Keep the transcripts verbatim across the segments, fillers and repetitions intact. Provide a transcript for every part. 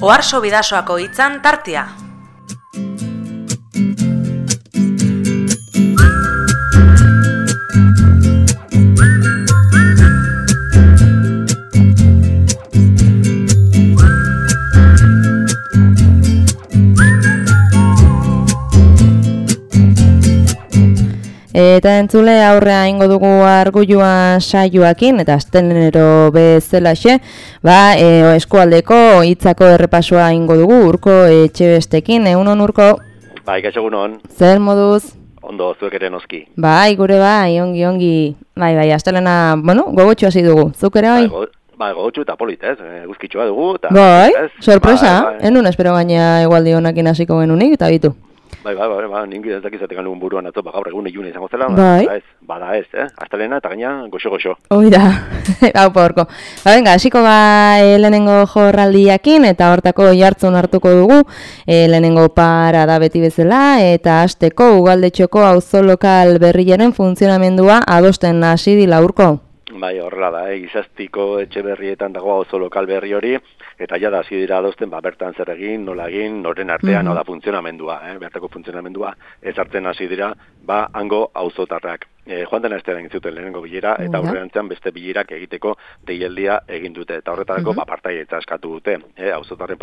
Oarso Bidasoako hitzan tartea. Eta entzule aurrea ingo dugu argulluan saioakin, eta astenero bezalaxe, ba, e, eskualdeko hitzako errepasoa ingo dugu, Urko Etxebestekin, egunon Urko? Bai, gaixo egunon. Zer moduz? Ondo, zuek ere noski. Bai, gure bai, ongi, ongi, bai, bai, astelena, bueno, gogotxu hasi dugu, zuk ere bai? Bai, go, bai gogotxu eta polit, ez, eguzkitxoa dugu, eta... Bai, ez? sorpresa, bai, bai. enun espero gaina egualdi honakin hasiko genunik, eta bitu. Bai, bai, bai, bai, ningu ez dakizatik anun buruan atzo, ba, gaur egun ilune izango zela, bai. Bada ez, bada ez, eh? Astelena eta gaina goxo-goxo. Oida, hau porko. Ba, venga, hasiko ba e, lehenengo jorraldiakin, eta hortako jartzun hartuko dugu, e, lehenengo parada beti bezala, eta hasteko ugaldetxoko auzo lokal berriaren funtzionamendua adosten hasi dila Urko. Bai, horrela da, eh? Izaztiko etxe berrietan dago auzo lokal berri hori, eta ja da hasi dira adosten, ba, bertan zer egin, nola egin, noren artean, mm-hmm. da funtzionamendua, eh? Bertako funtzionamendua ezartzen hasi dira, ba, hango auzotarrak. E, joan dena estean egin zuten lehenengo bilera, eta aurrerantzean beste bilerak egiteko deialdia egin dute, eta horretarako mm-hmm. ba, partaietza eskatu dute, eh? Auzotarren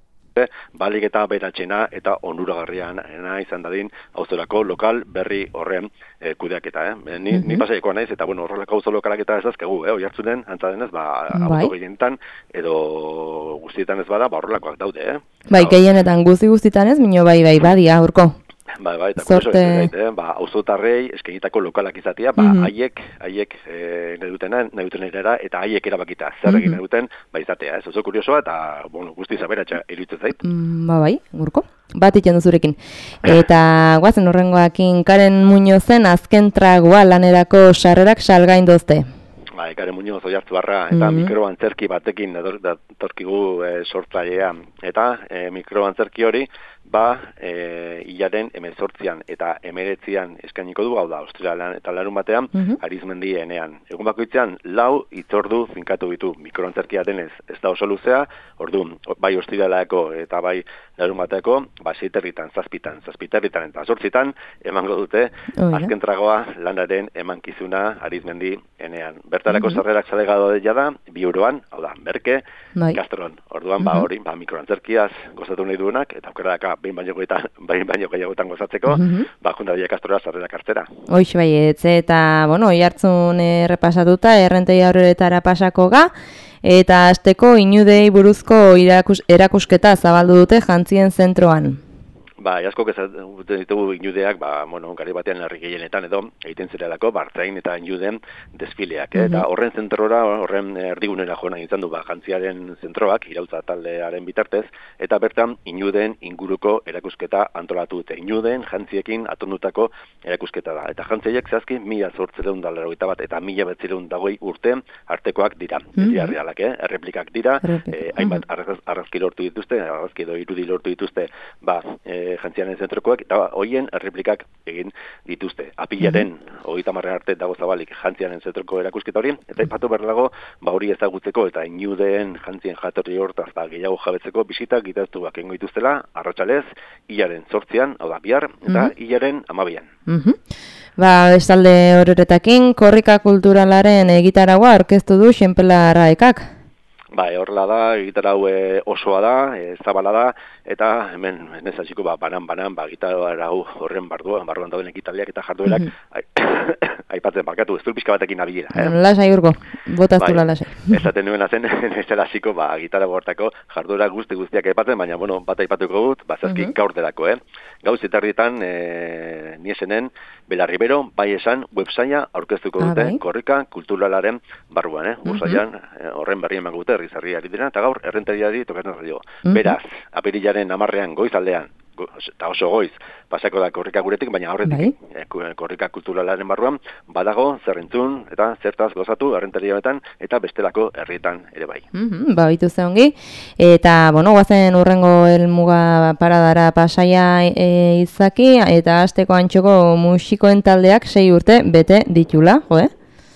balik eta beratxena eta onuragarrian izan dadin auzorako lokal berri horren e, kudeaketa. Eh? Ni, mm-hmm. ni pasaikoa naiz, eta bueno, horrelako auzo lokalak eta ez azkegu, eh? Oiartzunen, antza denez, ba, auto gehienetan edo guztietan ez bada, ba, horrelakoak daude. Eh? Bai, gehienetan guzti guztietan ez, minio bai bai badia, Urko. Bai, bai, eta kurioso ez gait, eh? Ba, auzotarrei eskenitako lokalak izatea, ba, mm-hmm. haiek, haiek e, nahi dutena, nahi duten era, eta haiek erabakita zer egin nahi duten, ba, izatea, ez oso kuriosoa, eta, bueno, guzti zaberatxa iruditzen zait. Mm, ba, bai, Urko, bat itxen duzurekin. Eta, guazen horrengoakin, Karen Muñozen azken tragoa lanerako sarrerak salgain dozte. Bai, Karen Muñoz Oiartzuarra, eta mm-hmm. mikroantzerki batekin datorkigu e, sortzailea, eta e, mikroantzerki hori, ba, e, hilaren emezortzian eta emeretzian eskainiko du, hau da, Australian eta larun batean, mm-hmm. Arizmendi enean. Egun bakoitzean, lau itzordu finkatu ditu, mikroantzerkia denez, ez da oso luzea, ordu, bai Australiako eta bai larun bateako, ba, seiterritan, zazpitan, zazpiterritan eta zortzitan, emango dute, oh, azken tragoa lanaren emankizuna Arizmendi enean. Bertarako mm-hmm. sarrerak zalegado deia da, bi euroan, hau da, berke, bai. Kastron. Orduan, mm-hmm. ba, hori, ba, mikroantzerkiaz gozatu nahi duenak, eta aukera daka, behin baino behin baino gehiagotan gozatzeko, mm-hmm. ba, junta diak astora sarrerak hartzera. Hoix bai, etze, eta, bueno, jartzun errepasatuta, errentei aurretara pasako ga, eta azteko inudei buruzko irakus, erakusketa zabaldu dute jantzien zentroan. Ba, asko kezat ditugu inudeak, ba, bueno, gari batean herri gehienetan edo egiten zirelako, bartzain eta inuden desfileak, eh? Mm-hmm. Eta horren zentrora, horren erdigunera joan izan du, ba, jantziaren zentroak, irautza taldearen bitartez, eta bertan inuden inguruko erakusketa antolatu dute. Inuden jantziekin atondutako erakusketa da. Eta jantziek zehazki mila zortzireun dalarrogeita bat eta mila betzireun dagoi urte artekoak dira. Mm-hmm. Ez dira realak, eh? Erreplikak dira, eh, hainbat argazki lortu dituzte, argazki edo irudi lortu dituzte, ba, eh, jantziaren zentrokoak, eta hoien erreplikak egin dituzte. Apilaren, mm-hmm. hogeita marren arte dago zabalik jantziaren zentroko erakusketa hori, eta ipatu behar dago, ba hori ezagutzeko, eta inudeen jantzien jatorri hortaz, ba, gehiago jabetzeko bisitak gitaztuak engo dituztela, arratsalez, hilaren zortzian, hau da, bihar, eta mm-hmm. hilaren amabian. Mm-hmm. Ba, bestalde horretakin, korrika kulturalaren egitaragua aurkeztu du Xenpela Raekak. Ba, horrela da, egitarau e, osoa da, e, zabala da, eta hemen ez hasiko ba, banan-banan, ba, egitarau horren barduan, barduan dauden ekitaldiak eta jarduerak, mm-hmm. aipatzen barkatu, ez du pixka batekin abilera. Eh? Lasai Urko, botaztu la lasai. Ezaten nuena zen, ez dela hasiko, ba, egitarau hortako jarduera guzti guztiak aipatzen, baina, bueno, bat aipatuko dut, ba, zazki mm-hmm. gaur delako, eh? Gauz etarrietan, e, niesenen, Bela Ribero, bai esan, websaia aurkeztuko dute, ah, bai? Korrika kulturalaren barruan, eh? Ursaian, mm-hmm. horren berri emango dute, herri dira, eta gaur errentariari tokatzen zaio. Mm-hmm. Beraz, apirilaren hamarrean goizaldean, go, eta oso goiz, pasako da korrika guretik, baina horretik, bai? eh, korrika kulturalaren barruan, badago zerrentzun eta zertaz gozatu errentarioetan eta bestelako herrietan ere bai. Mm-hmm, ba, bitu ze ongi, eta, bueno, guazen urrengo helmuga paradara Pasaia e, izaki, eta hasteko Antxoko musikoen taldeak sei urte bete ditula, jo, eh?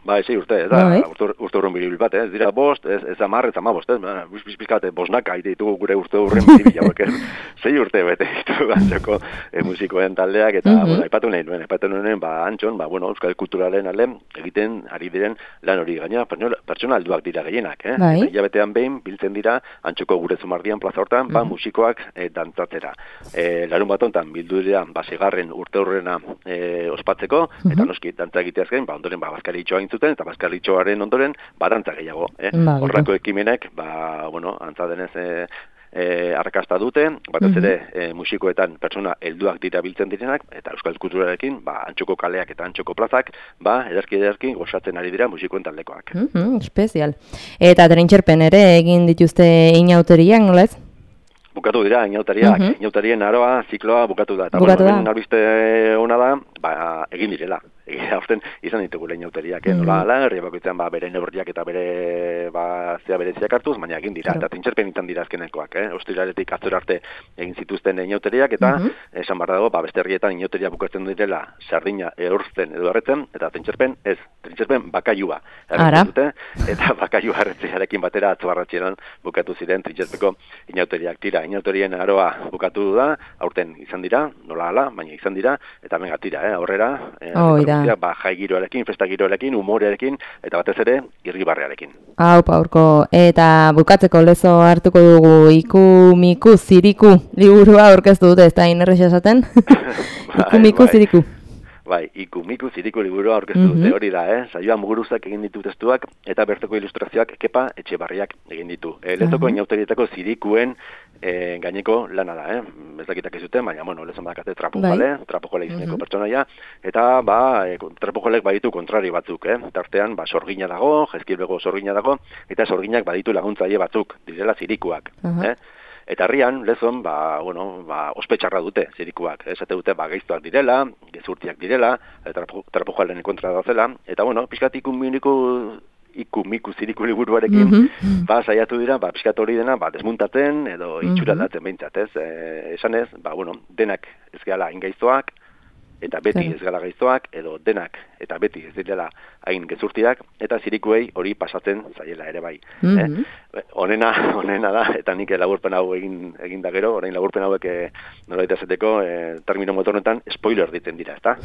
Ba, sei urte, ez da, urte, urte urren biribil bat, ez dira bost, ez, ez amar, ez amabost, ez, bizpizkate bosnak aite ditugu gure urte urren biribil hauek, ez, sei urte bete ditu gantzoko e, musikoen taldeak, eta, mm-hmm. bueno, aipatu nahi nuen, aipatu nuen, ba, Antxon, ba, bueno, euskal kulturalen ale, egiten ari diren lan hori, gaina, pertsona alduak dira gehienak, eh? Bai. Hilabetean behin, biltzen dira, Antxoko gure zumardian plaza hortan, ba, mm-hmm. musikoak e, dantzatera. E, larun bat hontan, bildu dira, ba, segarren urte urrena e, ospatzeko, mm-hmm. eta noski, dantza egiteaz gain, ba, ondoren, ba, bazkaritxoa zuten, eta bazkarritxoaren ondoren badantza gehiago, eh? Ba, horrako ekimenek, ba, bueno, antza denez e, e, arrakasta dute, batez ere e, musikoetan pertsona helduak dira biltzen direnak, eta euskal kulturarekin, ba, Antxoko kaleak eta Antxoko plazak, ba, ederki ederki gozatzen ari dira musikoen taldekoak. Mm-hmm, espezial. Eta trentxerpen ere egin dituzte inauteriak, nola ez? Bukatu dira, inautariak, mm-hmm. inautarien aroa, zikloa bukatu da. Eta bukatu bueno, da. Albiste ona da, ba, egin direla. Horten izan ditugu lehen inauteriak, eh? Nola ala, herri bakoitzean ba, bere neurriak eta bere ba, zea bereziak hartuz, baina egin dira, claro. Eta trintxerpen izan dira azkenekoak, eh? Ostiraretik atzora arte egin zituzten inauteriak, eta mm-hmm. esan barra dago, ba, beste herrietan inauteriak bukatzen direla sardina eurtzen edo arretzen, eta trintxerpen ez, trintxerpen bakaiua erretzen dute, eta bakaiua erretzearekin batera atzobarratxeran bukatu ziren trintxerpeko inauteriak tira. Inauterien aroa bukatu da, aurten izan dira, nola ala, baina izan dira, eta menga tira, eh? Aurrera, eh, oh, ba, jai giroarekin, festa giroarekin, umorearekin, eta batez ere, irribarrearekin. Hau, paurko, eta bukatzeko lezo hartuko dugu iku, miku, ziriku, liburua aurkeztu dute, ez da inerrexia esaten? Iku, miku, ziriku. Bai, iku, miku, ziriku liburua aurkeztu dute, mm-hmm. hori da, eh? Saioa Muguruzak egin ditu testuak, eta bertoko ilustrazioak Kepa Etxebarriak egin ditu. E, lezoko uh-huh. inauterietako zirikuen e, gaineko lana da, eh? Ez dakitak ez duten, baina, bueno, lezon badakate trapojale, bai. trapojale izeneko uh-huh. pertsonaia, eta, ba, e, trapojalek baditu kontrari batzuk, eh? Tartean, ba, sorgina dago, jezkilbego sorgina dago, eta sorginak baditu laguntzaile batzuk, direla zirikuak, uh-huh. eh? Eta herrian, lezon, ba, bueno, ba, ospetxarra dute, zirikuak. Esate dute, ba, gaiztuak direla, gezurtiak direla, trapojalen kontra dazela. Eta, bueno, pixkat ikuminiku, ikumiku ziriku liburuarekin, mm-hmm. ba, saiatu dira, ba, pixkat hori dena, ba, desmuntatzen, edo itxura daten behintzat, ez? E, esan ez, ba, bueno, denak ez gehala ingaiztoak, eta beti ez gala gaiztoak, edo denak eta beti ez direla hain gezurtiak, eta zirikuei hori pasatzen zaiela ere bai. Mm-hmm. eh? Honena, honena da, eta nik laburpen hau egin, egin da gero, orain laburpen hauek eh, nolabait ezeteko, eh, termino motornetan, spoiler diten dira, ezta?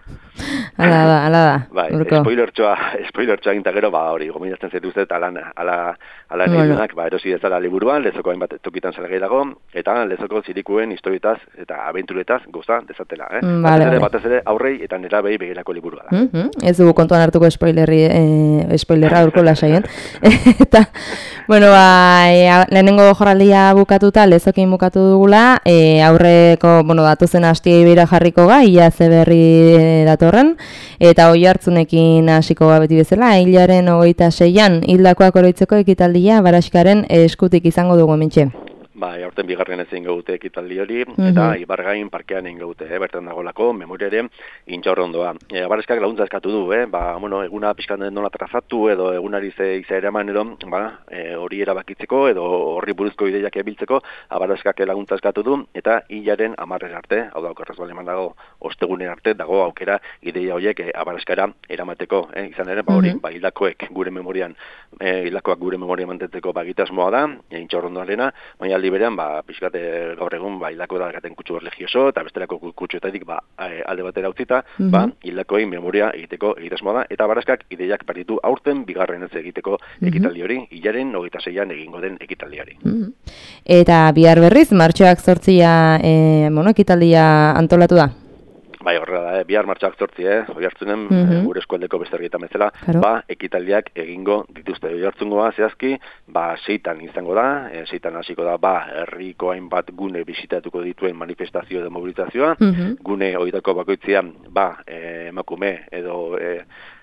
Ala da, ala da. Bai, spoilertxoa, spoilertxoa egin da gero, ba hori, gominatzen zaituzet, ala, ala, ala nire ba, erosi dezala liburuan, lezoko hainbat tokitan zelagai dago, eta lezoko zirikuen historietaz eta abenturetaz goza dezatela, eh? Mm, vale, vale. Batez ere aurrei eta nera behi begirako liburua da. Mm-hmm. Ez dugu kontuan hartuko spoilerri, eh, spoilerra urko lasaien. Eta, bueno, ba, e, lehenengo jorraldia bukatuta, lezokin bukatu dugula, e, aurreko, bueno, datuzen hastia ibira jarriko ga, ia ze berri datorren, eta oi hartzunekin hasiko ga beti bezala, hilaren hogeita seian, hildakoak oroitzeko ekitaldia, Baraxkaren eskutik izango dugu hementxe. Ba, aurten bigarren ezin gaute ekitaldi hori, mm-hmm. eta Ibargain parkean egin gaute, eh, bertan dagolako, memoriare intxaurrondoa. E, Abarreskak laguntza eskatu du, eh, ba, bueno, eguna pixkan nola trazatu, edo egunari ze izaera eman edo, ba, e, hori erabakitzeko, edo horri buruzko ideiak ebiltzeko, Abarreskak laguntza eskatu du, eta hilaren amarren arte, hau da, okerrez baleman dago, ostegunen arte, dago aukera ideia horiek e, Abarreskara eramateko, eh, izan ere, ba, hori, mm-hmm. ba, hildakoek gure memorian, e, hildakoak gure memorian mantentzeko bagitasmoa da, e, intxaurrondoarena, baina aldi berean, ba, pixkate gaur egun, ba, hilako da gaten kutsu religioso, eta bestelako kutsuetatik, ba, alde batera utzita, mm-hmm. ba, hildakoei memoria egiteko egitasmoa da, eta Baraskak ideiak partitu aurten bigarren ez egiteko mm-hmm. ekitaldi hori, hilaren hogeita seian egingo den ekitaldiari. Mm-hmm. Eta bihar berriz, martxoak zortzia, e, bueno, ekitaldia antolatu da? Bai, horrela da, eh? Bihar martxoak zortzi, eh? Hoi hartzunen, mm-hmm. e, gure eskualdeko beste herrietan bezala, claro. Ba, ekitaldiak egingo dituzte. Hoi hartzungoa, zehazki, ba, seitan izango da, e, seitan hasiko da, ba, herriko hainbat gune bisitatuko dituen manifestazio edo mobilizazioa, mm-hmm. gune hoitako bakoitzean, ba, e, emakume edo e,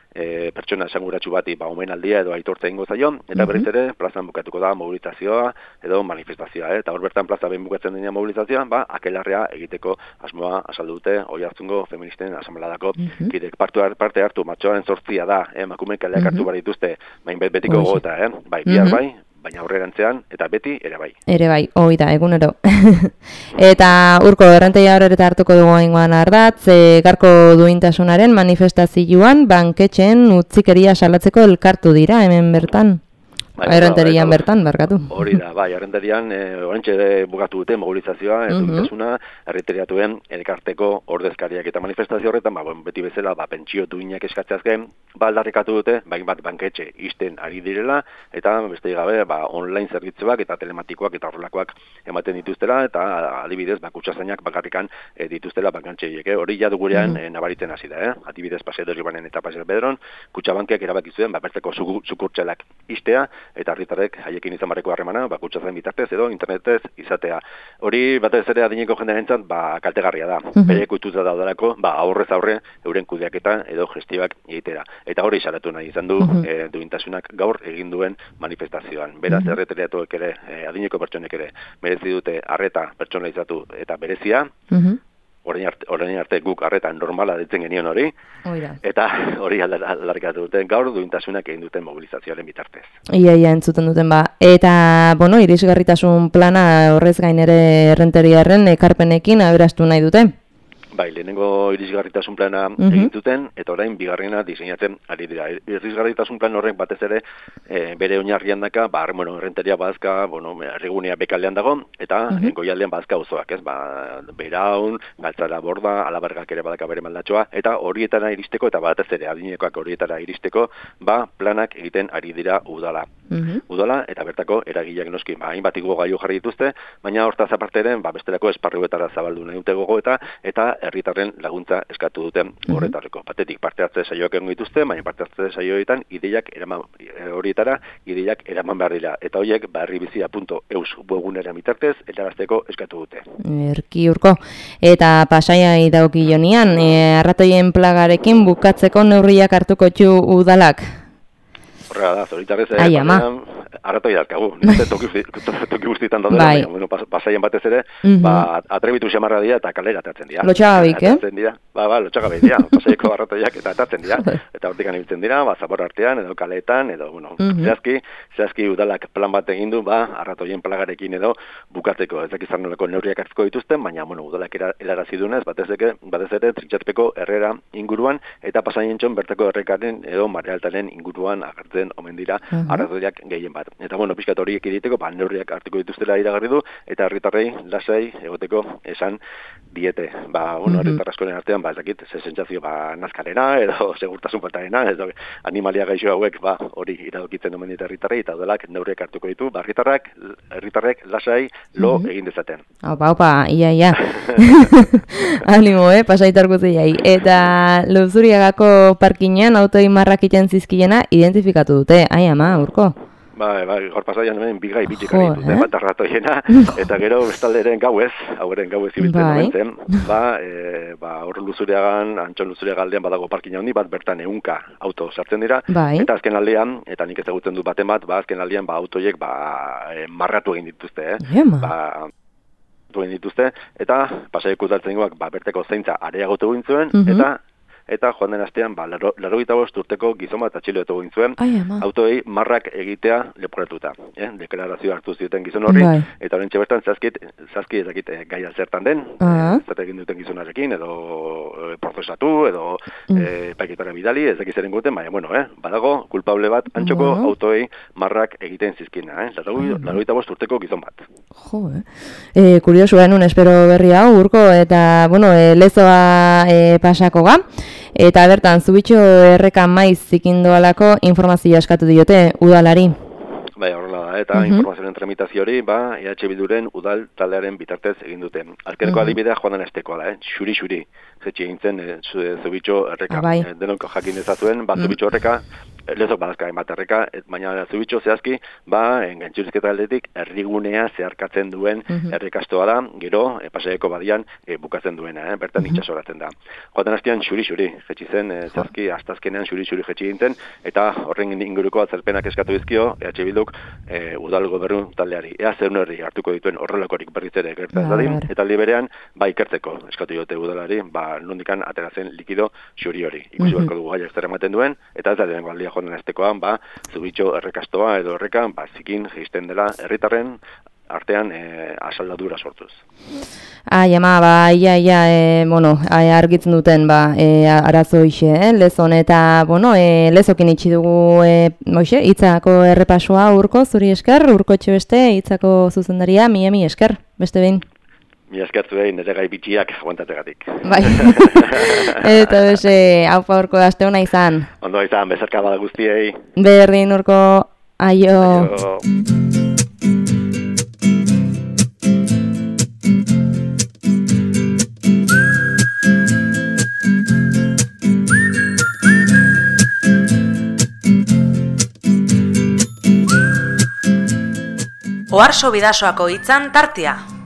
E, pertsona esanguratsu bati ba, omenaldia edo aitortza egingo zaio, eta berriz ere plazan bukatuko da mobilizazioa edo manifestazioa, eh? Eta hor bertan plaza behin bukatzen denean mobilizazioa, ba, akelarrea egiteko asmoa azaldu dute Oiartzungo feministen asambladako mm-hmm. kidek parte, parte hartu, matxoaren zortzia da, eh? Emakume kaleak hartu mm-hmm. bar dituzte, bain bet betiko gota, eh? Bai, bihar mm-hmm. bai, baina aurrerantzean eta beti ere bai. Ere bai, hoi da, egunero. Eta urko, errentegia horreta hartuko dugu haingoan ardatz, e, garko duintasunaren manifestazioan banketxeen utzikeria salatzeko elkartu dira hemen bertan. Bai, errenterian bertan, barkatu. Hori da, bai, errenterian, e, orantxe bukatu dute mobilizazioa, ez uh-huh. duintasuna, errenteriatuen elkarteko ordezkariak eta manifestazio horretan, ba, bon, beti bezala, ba, pentsio duinak eskatzeaz gain, ba, aldarrikatu dute, bain bat banketxe isten ari direla, eta beste gabe, ba, online zerbitzuak eta telematikoak eta horrelakoak ematen dituztela, eta adibidez, ba, kutsazainak bakarrikan e, dituztela bankantxeiek, eh? Hori jadu gurean uh-huh. e, nabaritzen hasi da, eh? Adibidez, Paseo de Ribanen eta Paseo Pedron, kutsabankiak erabaki zuen, ba, berteko sukurtzelak istea, eta herritarrek haiekin izan barreko harremana, ba, kutsatzen bitartez edo internetez izatea. Hori batez ere adineko jendearentzat ba kaltegarria da. Uh-huh. Bere ikututa daudelako, ba aurrez aurre euren kudeaketa edo gestioak egitera. Eta hori salatu nahi izan du uh-huh. e, duintasunak gaur egin duen manifestazioan. Beraz uh-huh. erreteriatuek ere, e, adineko pertsonek ere merezi dute arreta pertsonalizatu eta berezia. Uh-huh. Orain arte, orain arte guk arretan normala ditzen genion hori, Oira. Eta hori aldarrikatu duten gaur duintasunak egin duten mobilizazioaren bitartez. Ia, ia, entzuten duten ba. Eta, bueno, irisgarritasun plana horrez gain ere errenteriarren ekarpenekin aberastu nahi dute? Bai, lehenengo irisgarritasun plana uh-huh. egin zuten, eta orain bigarrena diseinatzen ari dira. Irisgarritasun plan horrek batez ere e, bere oinarrian daka, ba, bueno, errenteria bazka, bueno, errigunea bekaldean dago, eta uh-huh. goialdean bazka auzoak, ez? Ba, Beiraun, Galtzara Borda, Alabergak ere badaka bere maldatxoa, eta horietara iristeko, eta batez ere adinekoak horietara iristeko, ba, planak egiten ari dira udala. Uh-huh. Udala, eta bertako eragileak noski, ba, hainbat igogaio jarri dituzte, baina hortaz aparte ere, ba, bestelako esparruetara zabaldu nahi dute gogoeta, eta herritarren laguntza eskatu duten horretarreko. Batetik parte hartze saioak egongo dituzte, baina parte hartze saioetan ideiak eraman horietara ideiak eraman behar dira. Eta horiek herribizia puntu eus webgunera bitartez helarazteko eskatu dute. Erki urko. Eta pasaiai daukilonian, e, arratoien plagarekin bukatzeko neurriak hartuko txu udalak? Horrela da, zoritarrez, arratoi dalkagu. Nire toki, toki guztietan daudela, bai. Baina, bueno, pas, pasaien batez ere, uh-huh. ba, atrebitu xamarra dira eta kalera atatzen dira. Lotxagabik, eh? Atatzen dira, ba, ba, lotxagabik dira, pasaiko arratoiak eta atatzen dira. Eta hortikan ibiltzen dira, ba, zabor artean, edo kaleetan, edo, bueno, uh-huh. zehazki, zehazki udalak plan bat egin du, ba, arratoien plagarekin edo bukatzeko. Ez dakizar nolako neurriak hartzeko dituzten, baina, bueno, udalak helarazi dunez, batez ere, batez ere, Trintxarpeko herrera inguruan, eta pasaien txon bertako errekaren edo Marealtaren inguruan agertzen omen dira uh-huh. arratoiak gehien bat. Eta, bueno, pixkat horiek egiteko, ba, neurriak hartuko dituztela iragarri du, eta herritarrei lasai egoteko esan diete. Ba, bueno, herritar uh-huh. askoren artean, ba, ez dakit, ze sentsazio, ba, nazkarena, edo segurtasun faltarena, edo animalia gaixo hauek, ba, hori iradokitzen omen dita herritarrei, eta udalak neurriak hartuko ditu, ba, herritarrak, herritarrek lasai lo uh-huh. egin dezaten. Opa, opa, ia, ia. Animo, eh, pasaitar guztiai. Eta Luzuriagako parkinean autoi marrak iten zizkiena identifikatu dute. Ai, ama, urko. Ba, ba, hor pasaian hemen bigai bitxik ari dute, bat arratoiena, eta gero bestalderen gauez, hauren gauez ibiltzen momentzen, ba, e, ba, hor Luzuriagan, Antxon Luzuriaga aldean badago parkina handi bat, bertan ehunka auto sartzen dira, bai. Eta azken aldean, eta nik ezagutzen dut baten bat, ba, azken aldean, ba, autoiek, ba, e, marratu egin dituzte, eh? Ema. Ba, egin dituzte, eta pasaieko udaltzen goak, ba, berteko zeintza areagotu egin zuen, uh-huh. eta eta joan den astean, ba, laurogeita bost urteko gizon bat atxilotu egin zuen, autoei marrak egitea leporatuta. Eh? Deklarazio hartu zuten gizon horri, bai. Eta horren txebertan, zazkit, zazkit ezakit gai zertan den, uh-huh. eh, zer egin duten gizonarekin, edo eh, prozesatu, edo uh-huh. eh, paiketara bidali, ez dakit zeren guten, baina, bueno, eh, badago, kulpable bat, antxoko uh-huh. autoei marrak egiten zizkina, eh? laurogeita bost urteko gizon bat. Jo, eh? Eh, kuriosu, eh, nun espero berri hau, urko, eta, bueno, eh, lezoa eh, pasako ga, eta bertan, zubitxo erreka maiz zikindoalako informazioa eskatu diote udalari. Bai, horrela da, eta uh-huh. informazioaren tramitazio hori, ba, E H Bilduren udal taldearen bitartez egin dute. Azkeneko uh-huh. adibidea joan den estekoa da, eh? Xuri-xuri, zetxe egin zen e, zubitxo erreka. Ah, bai. E, denok jakin dezazuen, ba, zubitxo erreka, lezok badazka bat erreka, et, baina zubitxo zehazki, ba, engantzurizketa aldetik, errigunea zeharkatzen duen uh-huh. errekastoa da, gero, e, pasaeko badian, e, bukatzen duena, eh? Bertan uh-huh. itxasoratzen da. Joaten hastian, xuri-xuri, jetxi zen, e, zehazki, astazkenean xuri-xuri jetxi ginten, eta horren inguruko atzerpenak eskatu dizkio, E H Bilduk, e, udal gobernu taldeari. Ea zer herri hartuko dituen horrelakorik berriz ere gerta ez dadin, eta aldi berean, ba, ikertzeko, eskatu jote udalari, ba, nondikan ateratzen likido xuri hori. Ikusi uh-huh. barko dugu gaiak zer ematen duen, eta ez da denengo aldia joan aztekoan, ba, zubitxo errekastoa edo errekan, ba, zikin geisten dela herritarren artean e, asaldadura sortuz. Ai, ama, ba, ia, ia, e, bueno, argitzen duten, ba, e, arazo ixe, eh, lezon, eta, bueno, e, lezokin itxi dugu, e, moixe, hitzako errepasoa urko, zuri esker, urko etxe beste, hitzako zuzendaria, mi emi esker, beste behin. Mi esker zuei nire gai bitxiak aguantategatik. Bai, eta bese, haupa urko aste hona izan. Ondo izan, bezarka bada guztiei. Berdin urko, aio. Aio. Oarso Bidasoako hitzan tartea.